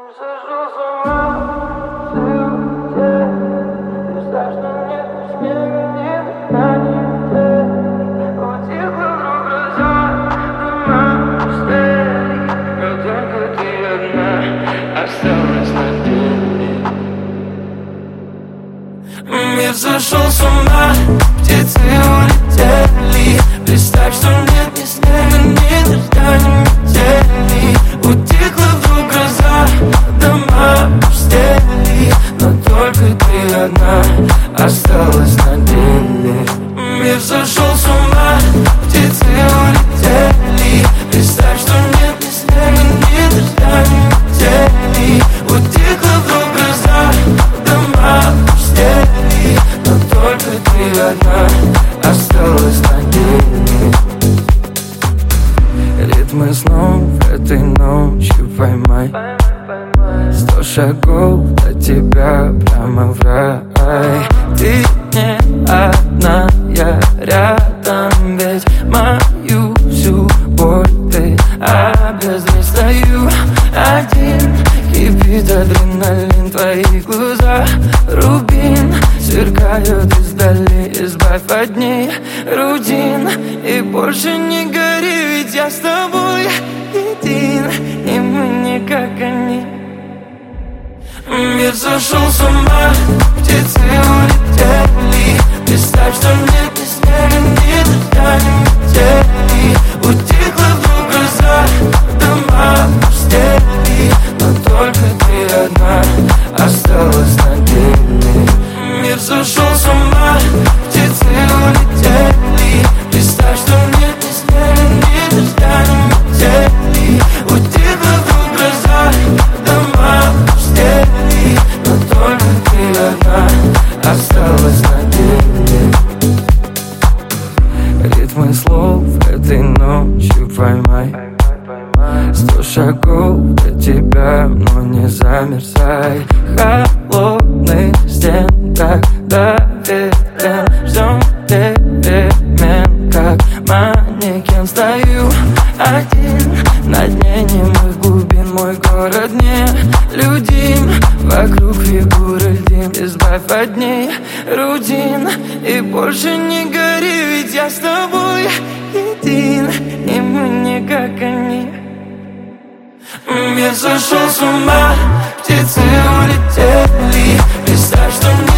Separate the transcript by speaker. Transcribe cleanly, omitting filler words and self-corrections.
Speaker 1: Сошел с ума, ты улетел. Представь, что нет ни снега, ни дождя, ни метели. Утихла вдруг гроза, дома пустели. Но только ты одна осталась на деле. Мир сошел с ума, птицы улетели. Представь, что нет ни снега, ни дождя, ни метели. Утихла вдруг гроза, дома пустели. Но только ты одна осталась на деле. Мир сошел с ума, птицы улетели. Представь, что нет ни снега, ни дождя, ни метели. Утихла вдруг гроза, дома пустели. Но только ты одна осталась на деле. Ритмы снов этой ночью поймай. 100 шагов до тебя прямо в рай. Ты не одна, я рядом. Ведь мою всю боль ты обезли. Стою один, кипит адреналин. Твои глаза рубин сверкают издали. Избавь от ней рутин и больше не гори. Ведь я с тобой един, и мы не как они. Мир сошел с ума, птицы улетели. Представь, что нет ни снега, ни дождя, ни метели. Утихла вдруг гроза, дома пустели. Но только ты одна осталась на деле. Мир сошел с ума, птицы улетели. Представь, что нет ни снега, ни дождя, ни метели. Утихла вдруг гроза, дома пустели. Но только ты одна осталась на деле. Ритмы слов этой ночью поймай. 100 шагов до тебя, но не замерзай. Холодных стен так доверен. Ждем перемен, как манекен. Стою один на дне немых глубин. Мой город не людим, вокруг фигуры льдин. Избавь от ней рутин и больше не гори. Ведь я с тобой един, и мы не как они. Мир сошел с ума, птицы улетели. Представь, что мне